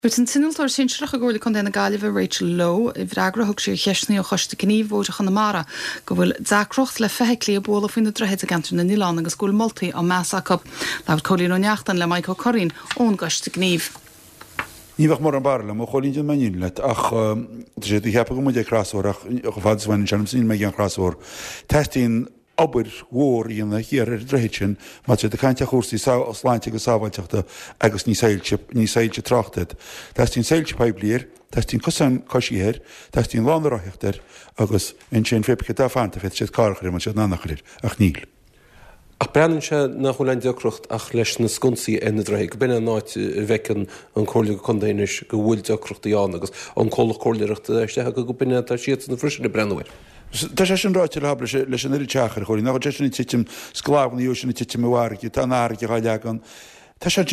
Bút an tinaltar sinseach a ggóla chun déna galibh Rachel Lowe I bhreagra thug sé cheisnaí ó choiste gníomhóide chunamara go bhfuil dacrocht le feic lí bóla faoin na drohead a gantar na Nílan agus gúil moltaí ó measacab le cholín ó neachtan le Michael Corrin ón goiste gníomh. Níbhah mar an barla mo cholín den manin le ach sé hepa go muide crasóach go fadshhain sem sin me an crasór. Testín aber hór íonna hir drehéin má sé de caiinte chósaí sláinte go sáhailteachta agus ní saoilte trachtad. Tás tín saoilte pebliir, tás tín cosan cosíhéir, tás tín lánarráithtar agus in sin fépicha dá fanta fé sé carchair man sé nánachir ach níl. Ach breann se nach chulein deocrocht ach leis na sconsaí ina dréig. Bine náid bhecin an cóla go condéinis go bhfuil deocrochtaí an agus an cóla cóileachta éiste go bine tá siad na frisin na brennhir. Tá sé sin ráite habla leis an teachar choirí, nach deisina titim sclábna úsna titim mhhairci tá náirci gáilegan. Tá sé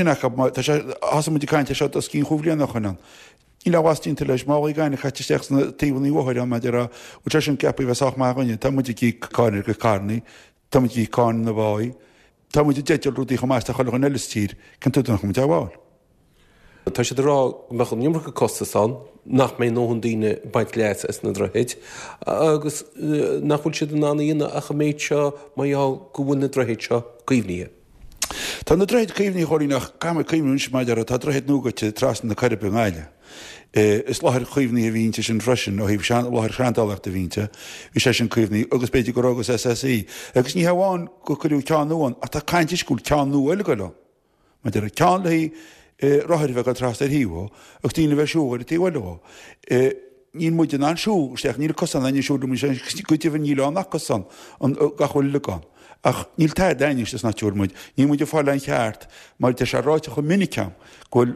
asmú caiinte se a cín chuúblion nach chunan. Í lehhaistínta leis má gaiine chaiteteach na tíhaí bhhair an meidir ú te sin cepa bheitach má gaine, tá muidir cí cáinir go carnaí, tá muidir cí cáin na bháid, tá muidir deitil rútaí chomáiste chola an eiletír cin túna chum teháil. Tá sé rá mechan nimar go costaán nach mé nóhann daine baint léit as na drohéid, agus nachhfuil siad an aíonna a méid seo maiall go bhfuil na drohéid seo cuomhníe. Tá na drohéid cuomhní choirí nach cam cuimúns maidir tá drohéid núgaite trasna na Caribbean eile. Is láthir chuomhní a bhínte sin freisin ó híh láthir chreantálacht a bhínte, hí sé sin cuomhní agus beidir go agus SSí. Agus ní hamháin go chuú ceanúin a tá caiintiscúil ceanú eile go le. Maidir a cean le roiir bheith go tras ar híú, ach tína bheith siúir tíhile. Níl muidir an siú, steach níl cosan a siú gotíh níl annach cosan an gachuil leán. Ach níl tá dainiste na túrmuid, ní muidir fáil an cheart, mar de se ráite chu minicam goil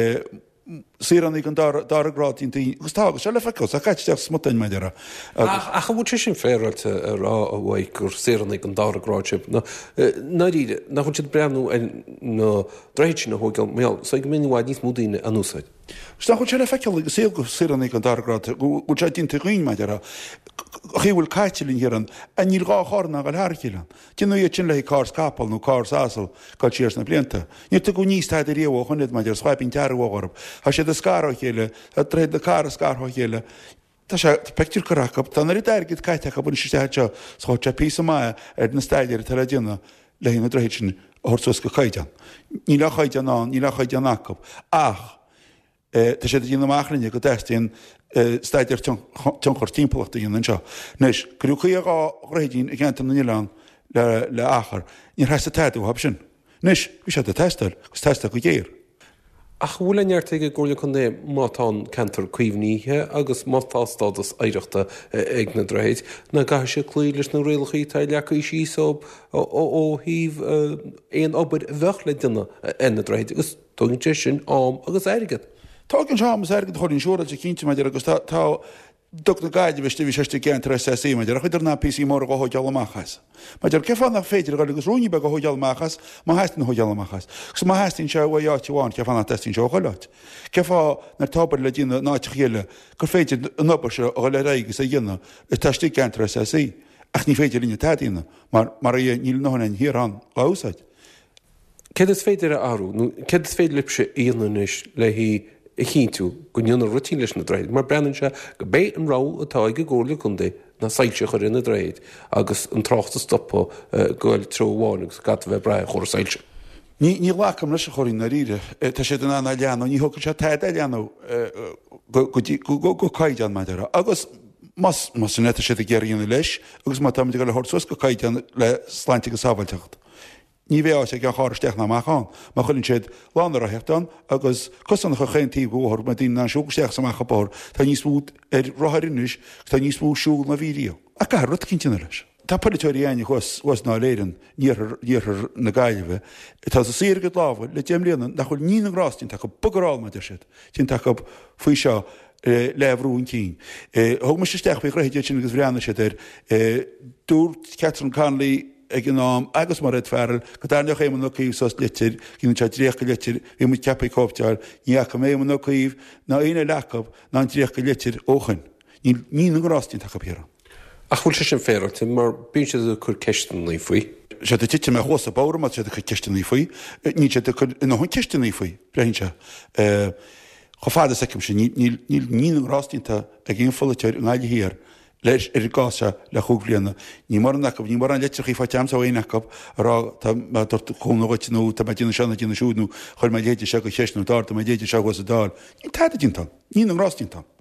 sírannig an darrátín gustá se le fecos a caiiteach smutain meidir. Ach bhú sin féilte rá a bhhaid gur sérannig an darráte. Naíide nach chun siad breanú nó dréid sin na hógail méall, sa go minhhaid níos múdaine an úsáid. Sta chu se le feiceil go sé go sírannig an darráte, go sé dínta rion meidir chéhfuil caiitilín hiran a níl gá chorna gal thcilan. Tinú iad sin le cá capal nó cá asal gáil siars na blianta. Ní tu go níos táid a riomh chunid meidir swaipin tearhharb. Tá sé de scará chéile, a tréad na cara scará chéile. Tá sé pectúr corachab, tá na deirgid caiiteach buna si teite sáte pí mai na staidir tar a dina le hína drohéid sin orsos go chaidean. Ní le chaidean ná, ní le chaidean acab. Ach, tá sé dtíana amachrinne go testíon staidir tunchar timpachta dhéana seo. Nes, goú chuí á réidín i gceantam na Nílan le achar, ní heasta teadú hab sin. Nes, bhí sé a testal, gus testa go géir. Ach bhfuil neart ige ggóla chun é mátán cantar cuomhníthe agus mátástádas éireachta ag na drohéid, na gaithe sé clí leis na réalchaí tá lecha síob ó híh éon obair bheith le duine ina drohéid, agus tugann sin am agus airigad. Tágann seamas airgad choirn seúra a cinnte meidir agus tá dog na gaiide bheiste bhí seiste ceantar SSí meidir a chuidir na PC mór go hóidealachas. Maidir ceá nach féidir go agus rúní be go hóidealachas má heistin hóidealachas. Gus má heistin se bhhaáteháin cefanna testin seo choileid. Ceá nar tábar le dína náte chéile gur féidir an opair se ó le réigus a dhéanana i teistí ceantar SSí. Ach ní féidir líne taína, mar é níl nóhanna híran gáúsáid. Ced is féidir a áú, ced is féidir lipse íanais le hí I chinú go nniunar rutín leis na dréid, mar breann se go bé an rá atá go ggóla chundé na sailse chu rinne dréid agus an tráchtta stoppa goil troháinnigs gat bheith bre chóir sailse. Ní lecham leis a choirí na ríre, tá sé den anna leanú, ní thugann se taid a leanú go caiidean maidir. Agus mas sin neta sé a géiríonna leis, agus má tam go le hortsos go caiidean le sláinte go sábhailtecht. Ní bhéá sé gan cháiristeach na máán, má chunn siad lánar a heachtain agus cosanna chu chéintí bhthir me dtíine an siúgsteach sa machchapáir, tá níos mút ar rothirinis, tá níos mú siúil na vídeo. A gar cinnte leis. Tá politóíine was ná léiran níor na gaiileh, tá a sé go lábhfuil le déimlíanana nach chuil ní anrástín tá go bugarráil me siad, tín take faoi seo lehrún cín. Thug me steach bh réidir sin agus bhreanna sé ar dúirt Catherine Conley ag an nám agus mar réid fearil, go dáneach éman nó cíomh sos litir, cín te dríocha litir, bhí mu cepa cópteáil, níach éman nó cíomh ná aine lecab ná an dríocha litir óchain. Ní an gráistín take péra. Ach bhfuil sé sin féireachta, mar bíonn sé chur ceistan í faoi. sé tiite me hosa bára má sé chu ceistena faoi, ní sé nó chun ceistena faoi, breintse. Cho fáda secim sin níl rastínta a gin folteir an gáile hir leis gása le chuúblianana. Ní mar ní mar an letrií fá team sa éachcap rá chunáhaitú tá dtína sena dtína siúdú chuir me déidir se go cheisnú dá, me déidir se go a dá. Ní taidir dínta, ní an rastínta.